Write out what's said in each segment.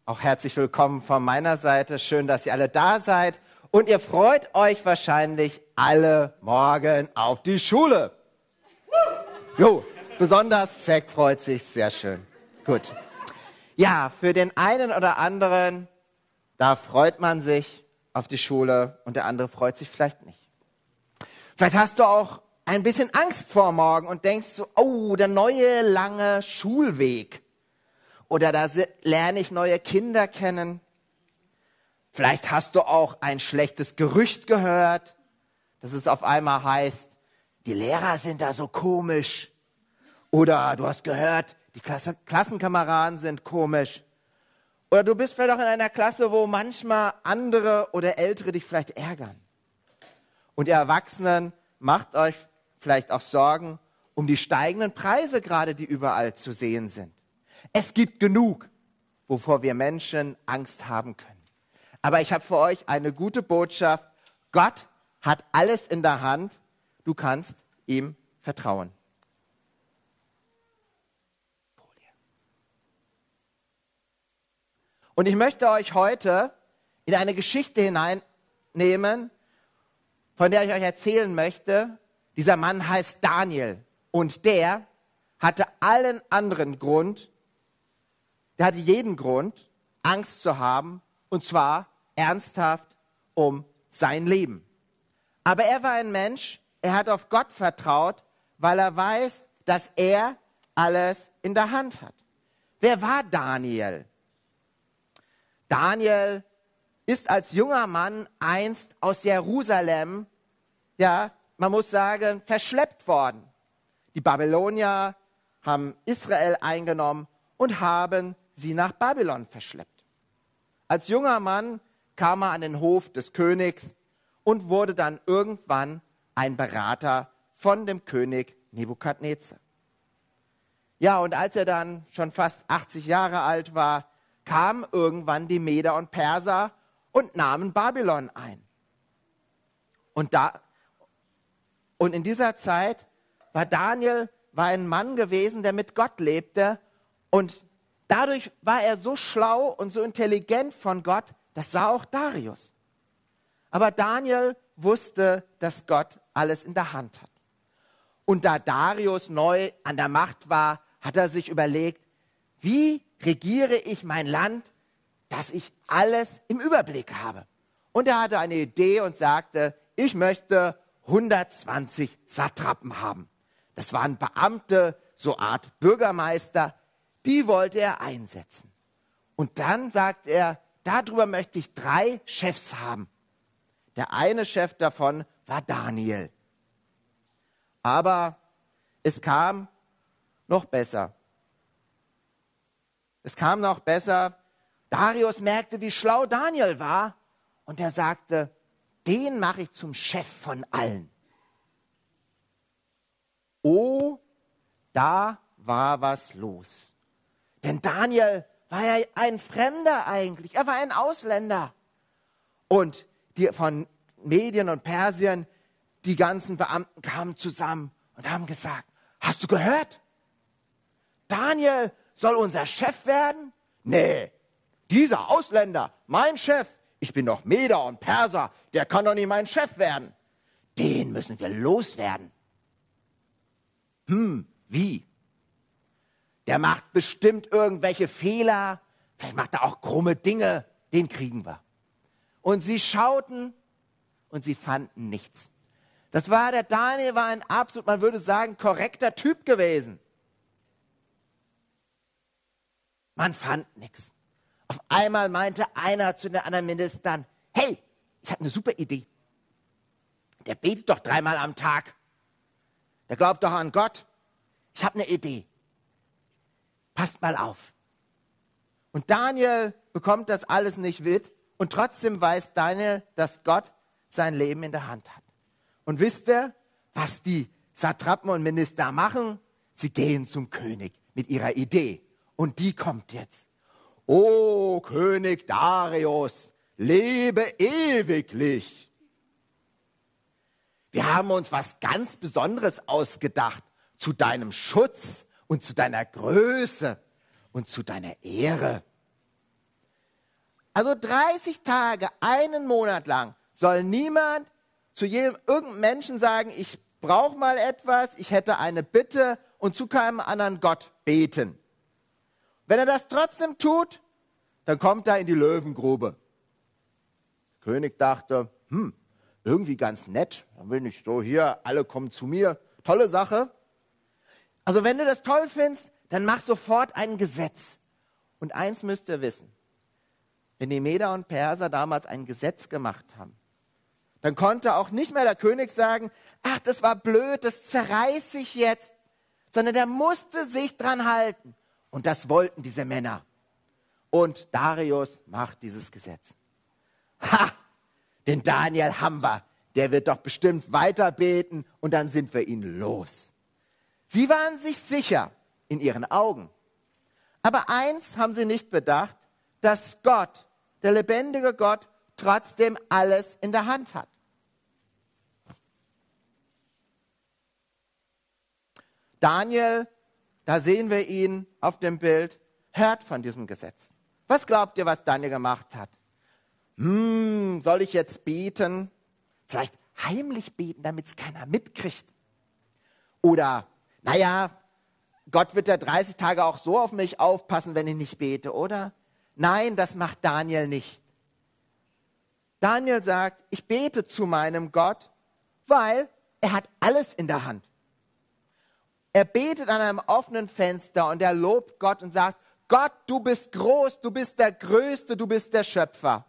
Auch herzlich willkommen von meiner Seite. Schön, dass ihr alle da seid. Und ihr freut euch wahrscheinlich alle morgen auf die Schule. Jo, besonders Zack freut sich. Sehr schön. Gut. Ja, für den einen oder anderen, da freut man sich auf die Schule und der andere freut sich vielleicht nicht. Vielleicht hast du auch ein bisschen Angst vor morgen und denkst so, oh, der neue lange Schulweg. Oder da lerne ich neue Kinder kennen. Vielleicht hast du auch ein schlechtes Gerücht gehört, dass es auf einmal heißt, die Lehrer sind da so komisch. Oder du hast gehört, die Klassenkameraden sind komisch. Oder du bist vielleicht auch in einer Klasse, wo manchmal andere oder Ältere dich vielleicht ärgern. Und ihr Erwachsenen macht euch vielleicht auch Sorgen um die steigenden Preise gerade, die überall zu sehen sind. Es gibt genug, wovor wir Menschen Angst haben können. Aber ich habe für euch eine gute Botschaft. Gott hat alles in der Hand. Du kannst ihm vertrauen. Und ich möchte euch heute in eine Geschichte hineinnehmen, von der ich euch erzählen möchte. Dieser Mann heißt Daniel und der hatte allen anderen Grund, der hatte jeden Grund, Angst zu haben, und zwar ernsthaft um sein Leben. Aber er war ein Mensch, er hat auf Gott vertraut, weil er weiß, dass er alles in der Hand hat. Wer war Daniel? Daniel ist als junger Mann einst aus Jerusalem, ja, man muss sagen, verschleppt worden. Die Babylonier haben Israel eingenommen und haben sie nach Babylon verschleppt. Als junger Mann kam er an den Hof des Königs und wurde dann irgendwann ein Berater von dem König Nebukadnezar. Ja, und als er dann schon fast 80 Jahre alt war, kamen irgendwann die Meder und Perser und nahmen Babylon ein. Und in dieser Zeit war Daniel ein Mann gewesen, der mit Gott lebte, und dadurch war er so schlau und so intelligent von Gott, das sah auch Darius. Aber Daniel wusste, dass Gott alles in der Hand hat. Und da Darius neu an der Macht war, hat er sich überlegt, wie regiere ich mein Land, dass ich alles im Überblick habe. Und er hatte eine Idee und sagte, ich möchte 120 Satrapen haben. Das waren Beamte, so Art Bürgermeister, die wollte er einsetzen. Und dann sagt er, darüber möchte ich 3 Chefs haben. Der eine Chef davon war Daniel. Aber es kam noch besser. Darius merkte, wie schlau Daniel war, und er sagte, den mache ich zum Chef von allen. Oh, da war was los. Denn Daniel war ja ein Fremder eigentlich, er war ein Ausländer. Und die von Medien und Persien, die ganzen Beamten kamen zusammen und haben gesagt, hast du gehört? Daniel soll unser Chef werden? Nee, dieser Ausländer, mein Chef, ich bin doch Meder und Perser, der kann doch nicht mein Chef werden. Den müssen wir loswerden. Wie? Der macht bestimmt irgendwelche Fehler, vielleicht macht er auch krumme Dinge, den kriegen wir. Und sie schauten und sie fanden nichts. Der Daniel war ein absolut, man würde sagen, korrekter Typ gewesen. Man fand nichts. Auf einmal meinte einer zu den anderen Ministern, hey, ich habe eine super Idee. Der betet doch 3-mal am Tag. Der glaubt doch an Gott. Ich habe eine Idee. Passt mal auf. Und Daniel bekommt das alles nicht mit, und trotzdem weiß Daniel, dass Gott sein Leben in der Hand hat. Und wisst ihr, was die Satrapen und Minister machen? Sie gehen zum König mit ihrer Idee. Und die kommt jetzt. O König Darius, lebe ewiglich. Wir haben uns was ganz Besonderes ausgedacht zu deinem Schutz und zu deiner Größe und zu deiner Ehre. Also 30 Tage, einen Monat lang, soll niemand zu irgendeinem Menschen sagen, ich brauche mal etwas, ich hätte eine Bitte und zu keinem anderen Gott beten. Wenn er das trotzdem tut, dann kommt er in die Löwengrube. Der König dachte, irgendwie ganz nett, dann bin ich so hier, alle kommen zu mir, tolle Sache. Also wenn du das toll findest, dann mach sofort ein Gesetz. Und eins müsst ihr wissen, wenn die Meder und Perser damals ein Gesetz gemacht haben, dann konnte auch nicht mehr der König sagen, ach, das war blöd, das zerreiße ich jetzt, sondern der musste sich dran halten. Und das wollten diese Männer. Und Darius macht dieses Gesetz. Ha, den Daniel haben wir, der wird doch bestimmt weiter beten und dann sind wir ihn los. Sie waren sich sicher in ihren Augen. Aber eins haben sie nicht bedacht, dass Gott, der lebendige Gott, trotzdem alles in der Hand hat. Daniel, da sehen wir ihn auf dem Bild, hört von diesem Gesetz. Was glaubt ihr, was Daniel gemacht hat? Soll ich jetzt beten? Vielleicht heimlich beten, damit es keiner mitkriegt. Oder, naja, Gott wird ja 30 Tage auch so auf mich aufpassen, wenn ich nicht bete, oder? Nein, das macht Daniel nicht. Daniel sagt, ich bete zu meinem Gott, weil er hat alles in der Hand. Er betet an einem offenen Fenster und er lobt Gott und sagt, Gott, du bist groß, du bist der Größte, du bist der Schöpfer.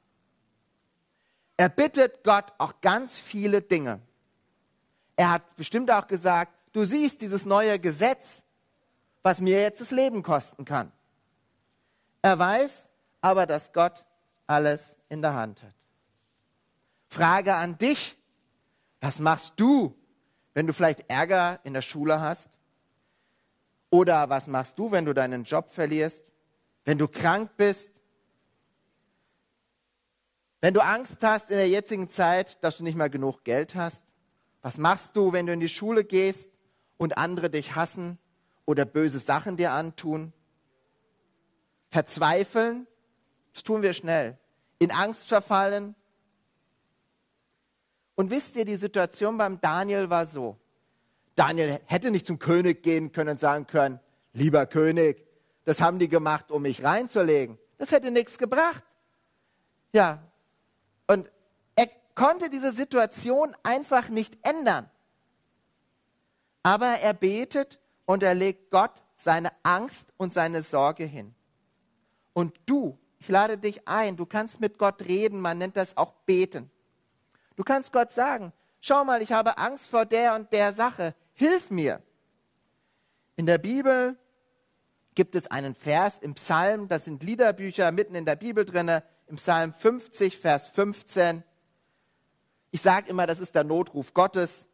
Er bittet Gott auch ganz viele Dinge. Er hat bestimmt auch gesagt, du siehst dieses neue Gesetz, was mir jetzt das Leben kosten kann. Er weiß aber, dass Gott alles in der Hand hat. Frage an dich, was machst du, wenn du vielleicht Ärger in der Schule hast? Oder was machst du, wenn du deinen Job verlierst? Wenn du krank bist? Wenn du Angst hast in der jetzigen Zeit, dass du nicht mehr genug Geld hast? Was machst du, wenn du in die Schule gehst und andere dich hassen oder böse Sachen dir antun? Verzweifeln? Das tun wir schnell. In Angst verfallen? Und wisst ihr, die Situation beim Daniel war so. Daniel hätte nicht zum König gehen können und sagen können, lieber König, das haben die gemacht, um mich reinzulegen. Das hätte nichts gebracht. Ja, und er konnte diese Situation einfach nicht ändern. Aber er betet und er legt Gott seine Angst und seine Sorge hin. Und du, ich lade dich ein, du kannst mit Gott reden, man nennt das auch beten. Du kannst Gott sagen, schau mal, ich habe Angst vor der und der Sache, hilf mir. In der Bibel gibt es einen Vers im Psalm, das sind Liederbücher mitten in der Bibel drin, im Psalm 50, Vers 15. Ich sage immer, das ist der Notruf Gottes.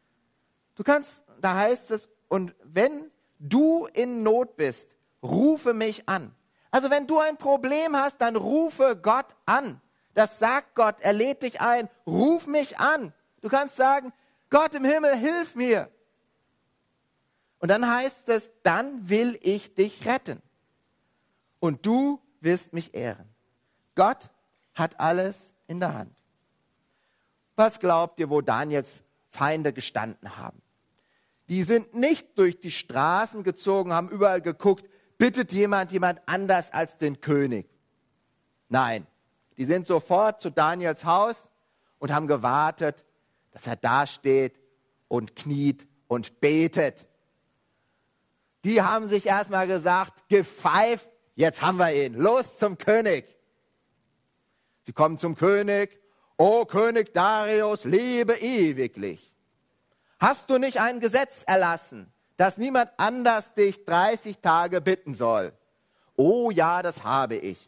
Da heißt es, und wenn du in Not bist, rufe mich an. Also wenn du ein Problem hast, dann rufe Gott an. Das sagt Gott, er lädt dich ein, ruf mich an. Du kannst sagen, Gott im Himmel, hilf mir. Und dann heißt es, dann will ich dich retten. Und du wirst mich ehren. Gott hat alles in der Hand. Was glaubt ihr, wo Daniels Feinde gestanden haben? Die sind nicht durch die Straßen gezogen, haben überall geguckt, bittet jemand anders als den König. Nein. Die sind sofort zu Daniels Haus und haben gewartet, dass er da steht und kniet und betet. Die haben sich erstmal gesagt, gepfeift, jetzt haben wir ihn, los zum König. Sie kommen zum König, o König Darius, lebe ewiglich. Hast du nicht ein Gesetz erlassen, dass niemand anders dich 30 Tage bitten soll? Oh ja, das habe ich.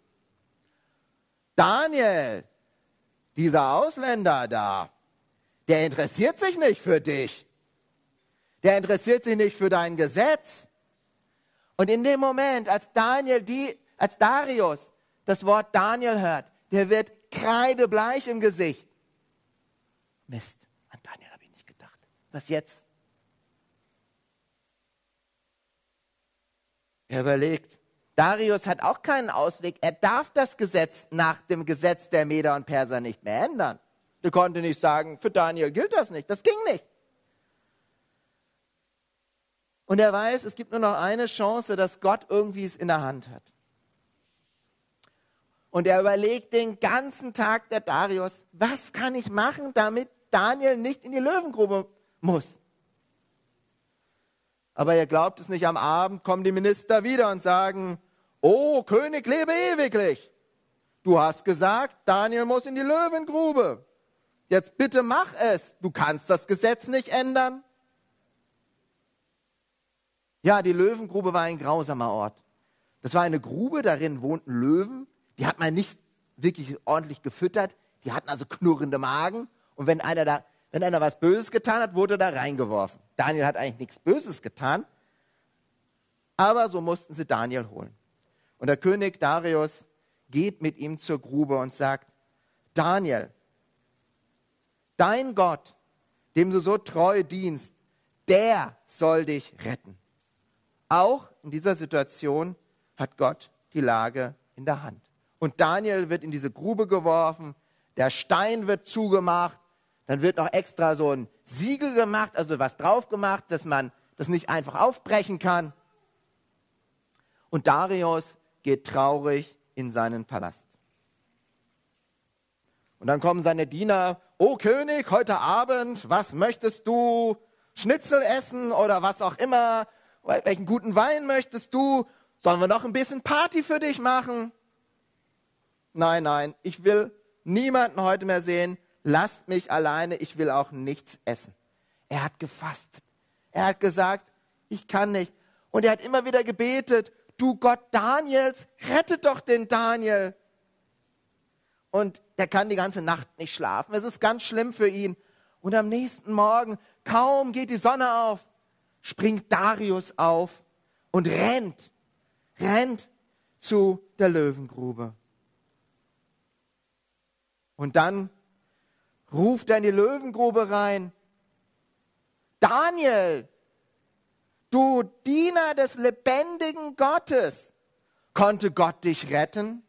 Daniel, dieser Ausländer da, der interessiert sich nicht für dich. Der interessiert sich nicht für dein Gesetz. Und in dem Moment, als Darius das Wort Daniel hört, der wird kreidebleich im Gesicht. Mist, an Daniel habe ich nicht gedacht. Was jetzt? Er überlegt, Darius hat auch keinen Ausweg. Er darf das Gesetz nach dem Gesetz der Meder und Perser nicht mehr ändern. Er konnte nicht sagen, für Daniel gilt das nicht. Das ging nicht. Und er weiß, es gibt nur noch eine Chance, dass Gott irgendwie es in der Hand hat. Und er überlegt den ganzen Tag, der Darius, was kann ich machen, damit Daniel nicht in die Löwengrube muss? Aber ihr glaubt es nicht, am Abend kommen die Minister wieder und sagen, oh, König, lebe ewiglich. Du hast gesagt, Daniel muss in die Löwengrube. Jetzt bitte mach es. Du kannst das Gesetz nicht ändern. Ja, die Löwengrube war ein grausamer Ort. Das war eine Grube, darin wohnten Löwen. Die hat man nicht wirklich ordentlich gefüttert. Die hatten also knurrende Magen. Und wenn einer was Böses getan hat, wurde da reingeworfen. Daniel hat eigentlich nichts Böses getan. Aber so mussten sie Daniel holen. Und der König Darius geht mit ihm zur Grube und sagt, Daniel, dein Gott, dem du so treu dienst, der soll dich retten. Auch in dieser Situation hat Gott die Lage in der Hand. Und Daniel wird in diese Grube geworfen, der Stein wird zugemacht, dann wird noch extra so ein Siegel gemacht, also was drauf gemacht, dass man das nicht einfach aufbrechen kann. Und Darius geht traurig in seinen Palast. Und dann kommen seine Diener, oh König, heute Abend, was möchtest du? Schnitzel essen oder was auch immer? Welchen guten Wein möchtest du? Sollen wir noch ein bisschen Party für dich machen? Nein, ich will niemanden heute mehr sehen. Lasst mich alleine, ich will auch nichts essen. Er hat gefastet. Er hat gesagt, ich kann nicht. Und er hat immer wieder gebetet, du Gott Daniels, rette doch den Daniel. Und der kann die ganze Nacht nicht schlafen. Es ist ganz schlimm für ihn. Und am nächsten Morgen, kaum geht die Sonne auf, springt Darius auf und rennt zu der Löwengrube. Und dann ruft er in die Löwengrube rein, Daniel, du Diener des lebendigen Gottes, konnte Gott dich retten?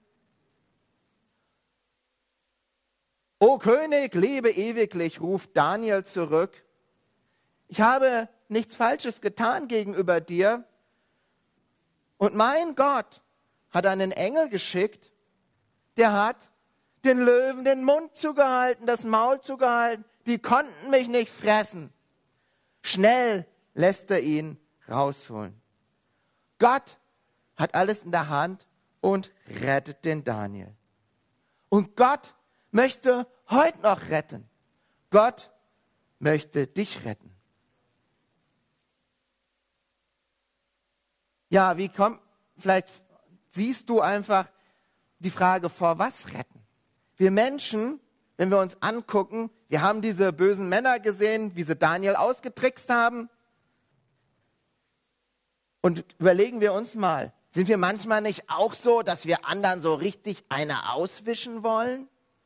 O König, lebe ewiglich, ruft Daniel zurück. Ich habe nichts Falsches getan gegenüber dir. Und mein Gott hat einen Engel geschickt, der hat den Löwen den Mund zugehalten, das Maul zugehalten. Die konnten mich nicht fressen. Schnell lässt er ihn rausholen. Gott hat alles in der Hand und rettet den Daniel. Und Gott möchte heute noch retten. Gott möchte dich retten. Ja, vielleicht siehst du einfach die Frage, vor was retten? Wir Menschen, wenn wir uns angucken, wir haben diese bösen Männer gesehen, wie sie Daniel ausgetrickst haben. Und überlegen wir uns mal, sind wir manchmal nicht auch so, dass wir anderen so richtig eine auswischen wollen?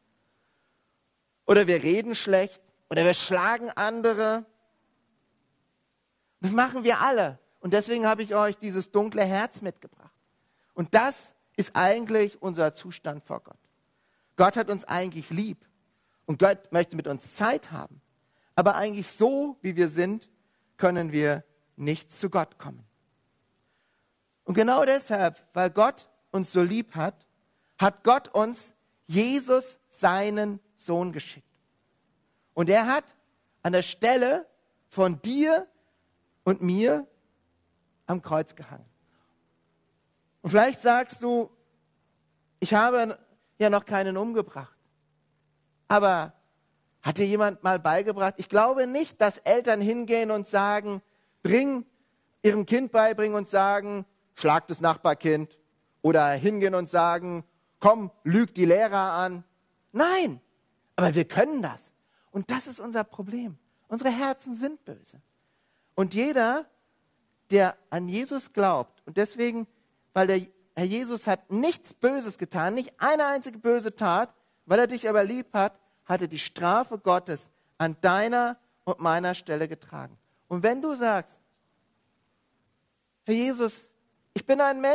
Oder wir reden schlecht oder wir schlagen andere. Das machen wir alle. Und deswegen habe ich euch dieses dunkle Herz mitgebracht. Und das ist eigentlich unser Zustand vor Gott. Gott hat uns eigentlich lieb und Gott möchte mit uns Zeit haben. Aber eigentlich so, wie wir sind, können wir nicht zu Gott kommen. Und genau deshalb, weil Gott uns so lieb hat, hat Gott uns Jesus, seinen Sohn, geschickt. Und er hat an der Stelle von dir und mir am Kreuz gehangen. Und vielleicht sagst du, ich habe ja noch keinen umgebracht. Aber hat dir jemand mal beigebracht? Ich glaube nicht, dass Eltern hingehen und sagen, ihrem Kind beibringen und sagen, schlag das Nachbarkind. Oder hingehen und sagen, komm, lüg die Lehrer an. Nein, aber wir können das. Und das ist unser Problem. Unsere Herzen sind böse. Und jeder, der an Jesus glaubt, und deswegen, weil der Herr Jesus hat nichts Böses getan, nicht eine einzige böse Tat, weil er dich aber lieb hat, hat er die Strafe Gottes an deiner und meiner Stelle getragen. Und wenn du sagst, Herr Jesus, ich bin ein Mensch,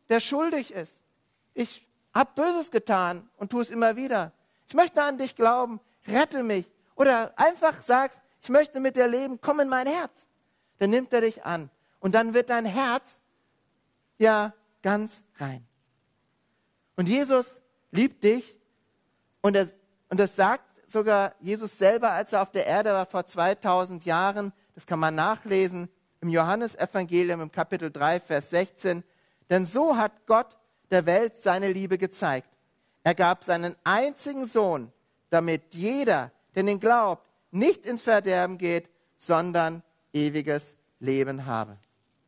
der schuldig ist. Ich habe Böses getan und tue es immer wieder. Ich möchte an dich glauben, rette mich. Oder einfach sagst, ich möchte mit dir leben, komm in mein Herz. Dann nimmt er dich an und dann wird dein Herz ja ganz rein. Und Jesus liebt dich und das sagt sogar Jesus selber, als er auf der Erde war vor 2000 Jahren. Das kann man nachlesen im Johannesevangelium im Kapitel 3, Vers 16. Denn so hat Gott der Welt seine Liebe gezeigt. Er gab seinen einzigen Sohn, damit jeder, der ihn glaubt, nicht ins Verderben geht, sondern ewiges Leben habe.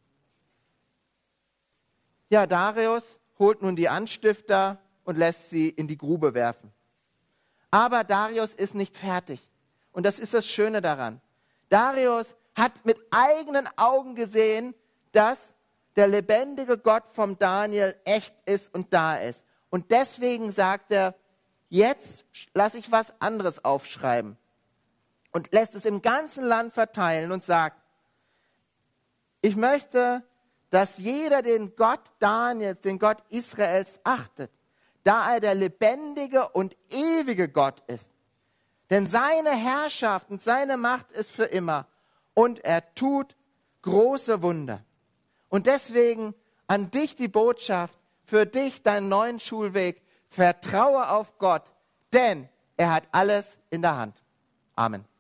Ja, Darius holt nun die Anstifter und lässt sie in die Grube werfen. Aber Darius ist nicht fertig. Und das ist das Schöne daran. Darius hat mit eigenen Augen gesehen, dass der lebendige Gott vom Daniel echt ist und da ist. Und deswegen sagt er, jetzt lasse ich was anderes aufschreiben. Und lässt es im ganzen Land verteilen und sagt, ich möchte, dass jeder den Gott Daniels, den Gott Israels achtet, da er der lebendige und ewige Gott ist. Denn seine Herrschaft und seine Macht ist für immer und er tut große Wunder. Und deswegen an dich die Botschaft, für dich deinen neuen Schulweg, vertraue auf Gott, denn er hat alles in der Hand. Amen.